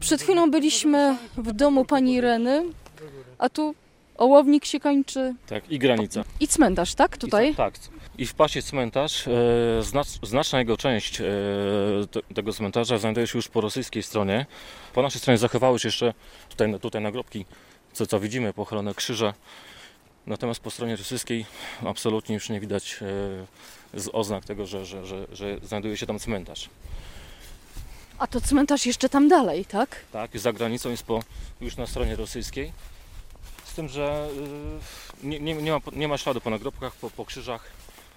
Przed chwilą byliśmy w domu pani Ireny, a tu Ołownik się kończy. Tak, i granica. I cmentarz, tak? Tutaj? Tak. I w pasie cmentarz, znaczna jego część tego cmentarza znajduje się już po rosyjskiej stronie. Po naszej stronie zachowały się jeszcze tutaj nagrobki, co widzimy, pochylone krzyże. Natomiast po stronie rosyjskiej absolutnie już nie widać z oznak tego, że znajduje się tam cmentarz. A to cmentarz jeszcze tam dalej, tak? Tak, za granicą jest już na stronie rosyjskiej. Z tym, że nie ma śladu po nagrobkach, po krzyżach.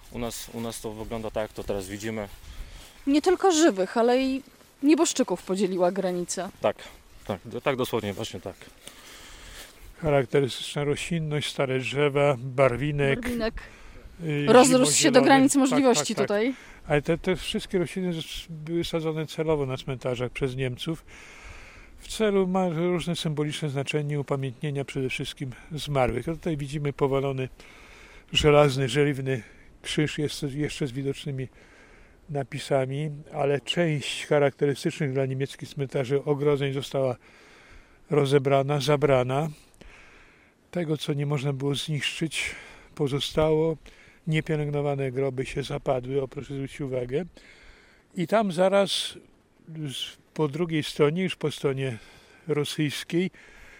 U nas to wygląda tak, jak to teraz widzimy. Nie tylko żywych, ale i nieboszczyków podzieliła granica. Tak dosłownie, właśnie tak. Charakterystyczna roślinność, stare drzewa, barwinek. Rozrósł się do granicy możliwości tak. tutaj. Ale te wszystkie rośliny były sadzone celowo na cmentarzach przez Niemców. W celu ma różne symboliczne znaczenie upamiętnienia przede wszystkim zmarłych. A tutaj widzimy powalony żelazny, żeliwny krzyż jeszcze z widocznymi napisami, ale część charakterystycznych dla niemieckich cmentarzy ogrodzeń została rozebrana, zabrana. Tego, co nie można było zniszczyć, pozostało. Niepielęgnowane groby się zapadły, proszę zwrócić uwagę. I tam zaraz po drugiej stronie, już po stronie rosyjskiej,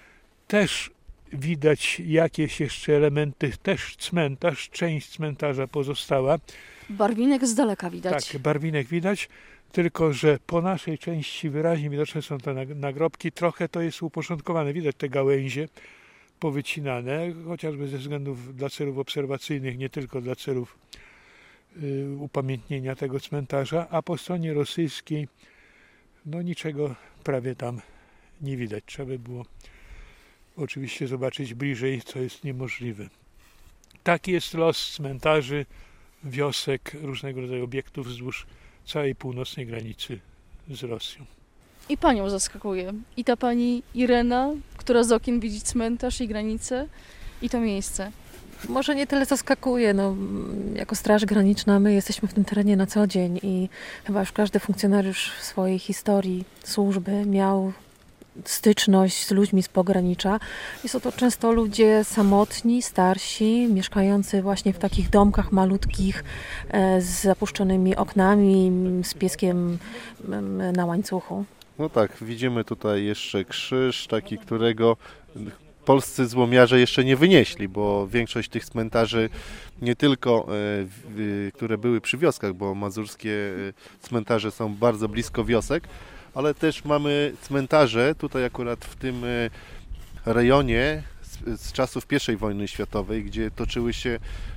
też widać jakieś jeszcze elementy, też cmentarz, część cmentarza pozostała. Barwinek z daleka widać. Tak, barwinek widać, tylko że po naszej części wyraźnie widoczne są te nagrobki. Trochę to jest uporządkowane, widać te gałęzie powycinane, chociażby ze względów dla celów obserwacyjnych, nie tylko dla celów upamiętnienia tego cmentarza, a po stronie rosyjskiej niczego prawie tam nie widać. Trzeba by było oczywiście zobaczyć bliżej, co jest niemożliwe. Taki jest los cmentarzy, wiosek, różnego rodzaju obiektów wzdłuż całej północnej granicy z Rosją. I panią zaskakuje. I ta pani Irena, która z okien widzi cmentarz i granicę, i to miejsce. Może nie tyle zaskakuje. Jako Straż Graniczna my jesteśmy w tym terenie na co dzień i chyba już każdy funkcjonariusz w swojej historii służby miał styczność z ludźmi z pogranicza. I są to często ludzie samotni, starsi, mieszkający właśnie w takich domkach malutkich z zapuszczonymi oknami, z pieskiem na łańcuchu. No tak, widzimy tutaj jeszcze krzyż, taki, którego polscy złomiarze jeszcze nie wynieśli, bo większość tych cmentarzy, nie tylko które były przy wioskach, bo mazurskie cmentarze są bardzo blisko wiosek, ale też mamy cmentarze tutaj akurat w tym rejonie z czasów I wojny światowej, gdzie toczyły się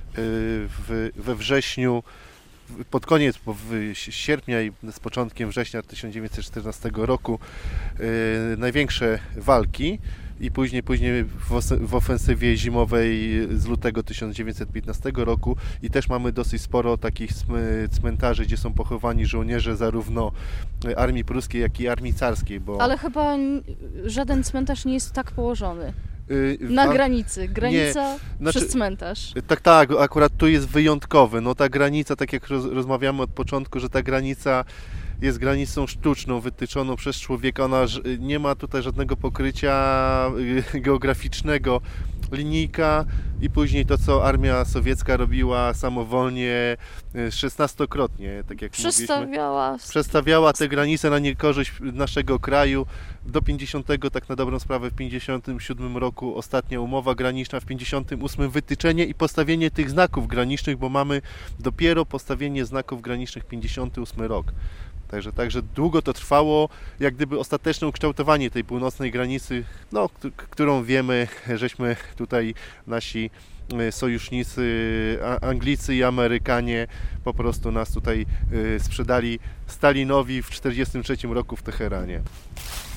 we wrześniu, pod koniec sierpnia i z początkiem września 1914 roku największe walki i później w ofensywie zimowej z lutego 1915 roku i też mamy dosyć sporo takich cmentarzy, gdzie są pochowani żołnierze zarówno armii pruskiej, jak i armii carskiej. Ale chyba żaden cmentarz nie jest tak położony. Na granicy. Granica przez cmentarz. Tak, akurat tu jest wyjątkowy. Ta granica, tak jak rozmawiamy od początku, że ta granica jest granicą sztuczną, wytyczoną przez człowieka. Ona nie ma tutaj żadnego pokrycia geograficznego. Linijka i później to, co armia sowiecka robiła samowolnie, 16-krotnie, tak jak przestawiała te granice na niekorzyść naszego kraju. Do 50, tak na dobrą sprawę, w 57 roku ostatnia umowa graniczna, w 58 wytyczenie i postawienie tych znaków granicznych, bo mamy dopiero postawienie znaków granicznych 58 rok. Także długo to trwało, jak gdyby ostateczne ukształtowanie tej północnej granicy, którą wiemy, żeśmy tutaj nasi sojusznicy, Anglicy i Amerykanie po prostu nas tutaj sprzedali Stalinowi w 1943 roku w Teheranie.